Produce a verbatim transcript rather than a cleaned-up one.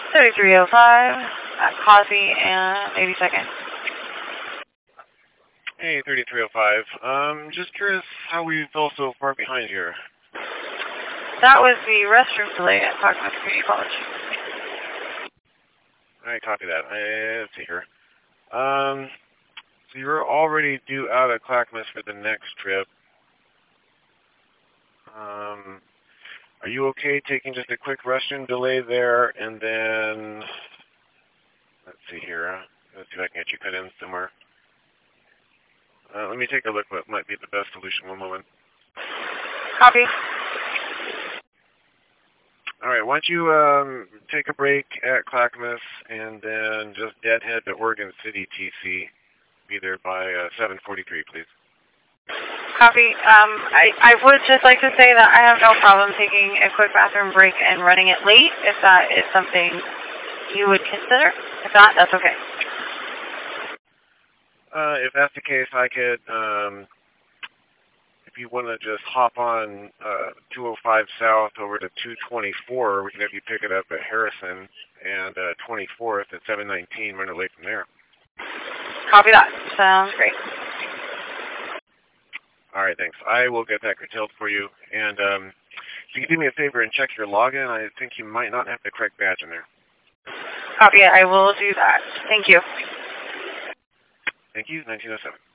thirty-three oh five at Coffee and eighty-second. Hey, thirty-three oh five. Um, just curious how we fell so far behind here. That was the restroom delay at Clackamas Community College. Alright, copy that. I, let's see here. Um, so you're already due out of Clackamas for the next trip. Um, are you okay taking just a quick restroom delay there, and then, let's see here. Let's see if I can get you cut in somewhere. Uh, let me take a look what might be the best solution. One moment. Copy. All right, why don't you um, take a break at Clackamas and then just deadhead to Oregon City T C. Be there by uh, seven forty-three, please. Copy. Um, I, I would just like to say that I have no problem taking a quick bathroom break and running it late, if that is something you would consider. If not, that's okay. Uh, if that's the case, I could, um, if you want to just hop on uh, two oh five South over to two twenty-four, we can have you pick it up at Harrison and uh, twenty-fourth at seven nineteen, run it late from there. Copy that. Sounds great. All right, thanks. I will get that curtailed for you. And um, if you can do me a favor and check your login, I think you might not have the correct badge in there. Copy it. I will do that. Thank you. Thank you. nineteen oh seven.